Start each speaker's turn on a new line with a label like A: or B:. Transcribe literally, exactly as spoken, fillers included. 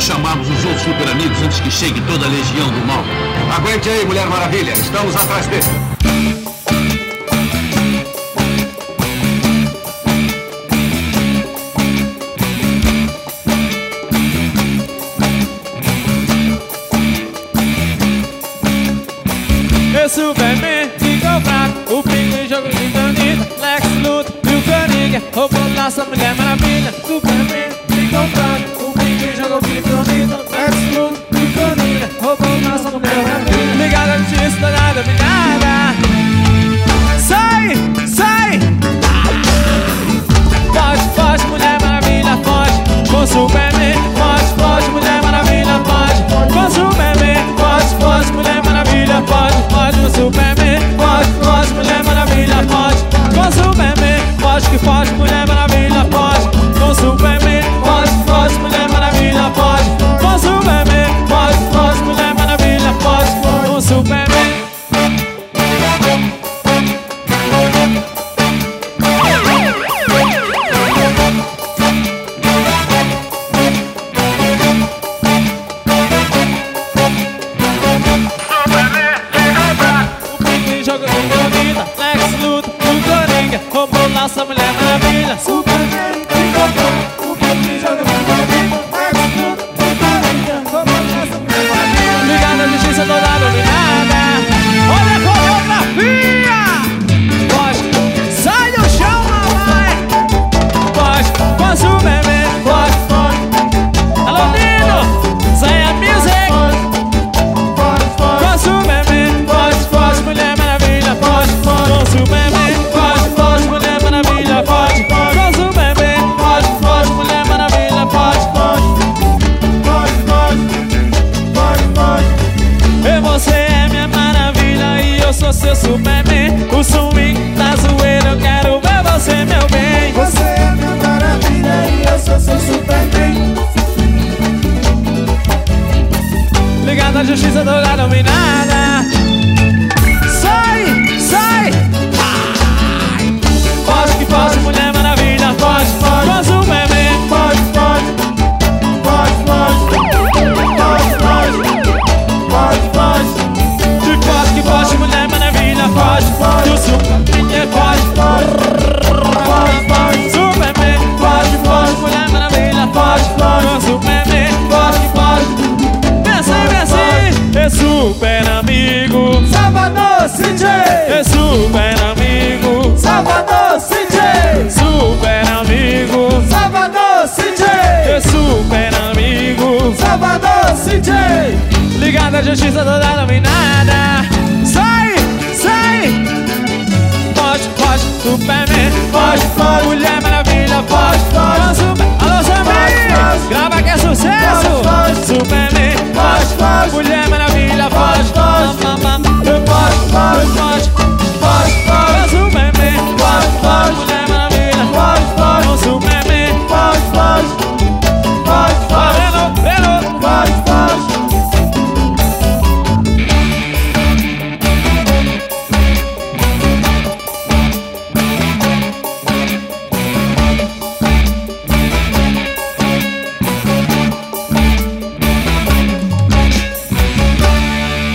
A: chamarmos os outros super amigos antes que chegue toda a legião do mal.
B: Aguente aí, Mulher Maravilha. Estamos atrás dele.
C: O Superman ficou fraco, o Pinguim joga de Danita, Lex Luthor e o Coringa roubou nossa Mulher Maravilha. Superman ficou fraco, o Pinguim jogou de Danita, Lex Luthor e o Coringa roubou nossa Mulher Maravilha. Ligada de justiça, dourada, dominada. Sai, sai! Foge, foge, Mulher Maravilha, foge com Superman. Foge, foge, Mulher Maravilha, foge com Superman. Foge, foge, Mulher Maravilha, foge. Foge com Superman, foge, foge, Mulher Maravilha, foge com Superman. Foge que foge, Mulher Maravilha, foge com Superman. Foge, foge, Mulher Maravilha, foge com Superman. Foge, foge, Mulher Maravilha, foge com Superman. Roubou nossa Mulher Maravilha. Superman ficou fraco, o Pinguim joga de Danita, Lex Luthor e o Coringa roubou nossa Mulher Maravilha. Ligada à justiça, toda dominada. Olha a coreografia. Foge, sai do chão, mamãe. Foge com Superman, foge, foge. Alô, Nino, sai a music. Foge, foge, com Superman, foge, foge, Mulher Maravilha, foge, foge com Superman. Sou seu Superman, o swing da zoeira, eu quero ver você, meu bem.
D: Você é minha maravilha e eu sou seu Superman.
C: Ligado à justiça, toda dominada. Sai, sai. Foge que foge, Mulher Maravilha, foge, foge com Superman.
D: Foge, foge, foge, foge, foge, foge, foge.
C: Foge que foge, Mulher Maravilha, foge, foge, o Superman foge, foge, foge, Superman, foge, foge, Mulher Maravilha, foge, foge, Superman, foge, foge. Vem assim, vem assim. É super amigo
D: Salvador C J.
C: É super amigo
D: Salvador C J.
C: Super amigo
D: Salvador C J.
C: É super amigo
D: Salvador C J.
C: Ligado à justiça, toda dominada.